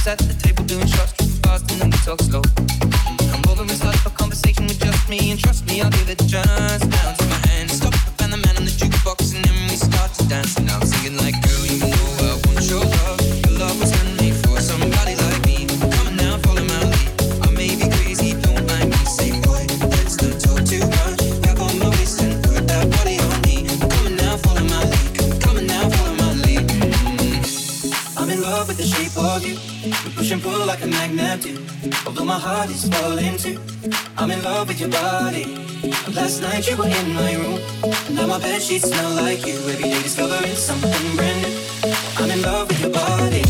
Ladies at the table doing shots, tripping fast and then we talk slow. Come over and start up a conversation with just me, and trust me, I'll give it a chance. Now take my hand, stop and the man on the jukebox, and then we start to dance. And I'm singing like, girl, you know I want your love. Your love was handmade for somebody like me. Come on now, follow my lead. I may be crazy, don't mind me. Say, boy, let's not talk too much. Grab on my waist and put that body on me. Come on now, follow my lead. Come on now, follow my lead. I'm in love with the shape of you. We push and pull like a magnet do. Although my heart is falling too. I'm in love with your body. Last night you were in my room. Now my bedsheets smell like you. Every day discovering something brand new. I'm in love with your body.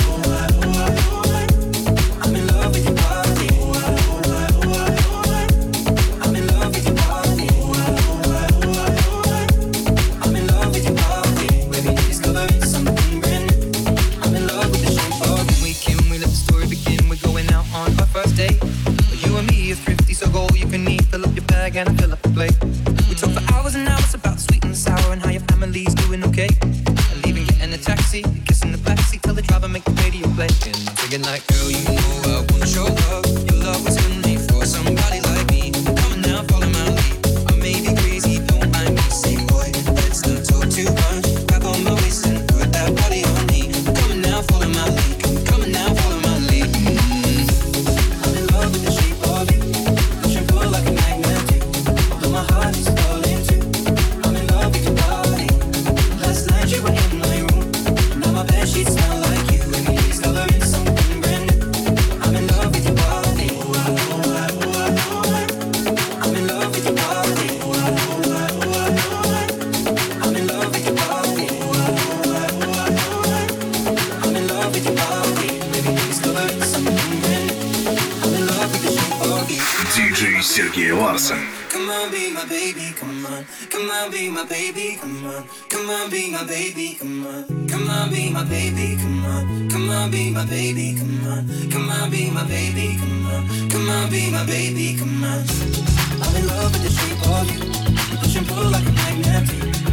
I'm in love with your body. I'm in love with your body. I'm in love with your body. Every day discovering something brand new. I'm in love with the shape of you. We let the story begin. We're going out on our first date. You and me are thrifty, so go all you can eat. Fill up your bag and I fill up the plate. We talk for hours and hours about sweet and sour and how your family's doing okay. And leaving, getting a taxi, kissing the backseat, tell the driver make the radio play. And I'm thinking like, girl, you know I want your love. Your love was handmade for somebody like me. Come on now, follow my lead. I may be crazy, don't mind me. Say, boy, let's not talk too much. Grab on my waist and put that body on me. Come on now, follow my lead. Come on now, follow my lead. I'm in love with the shape of you. Push and pull like a magnet do. Although my heart is falling too. I'm in love with your body. Last night you were in my room. Now my bedsheets smell like you. Every day discovering something brand new. I'm in love with your body. I'm in love with your body. I'm in love with your body. I'm in love with your body. Every day discovering something brand new. I'm in love with the shape of you. Диджей Сергей Ларсон. Come on, be my baby, come on. Come on, be my baby, come on. Come on, be my baby, come on. Come on, be my baby, come on. Come on, be my baby, come on. Come on, be my baby, come on. Come on, be my baby, come on. I'm in love with the shape of you. Push and pull like a magnet do.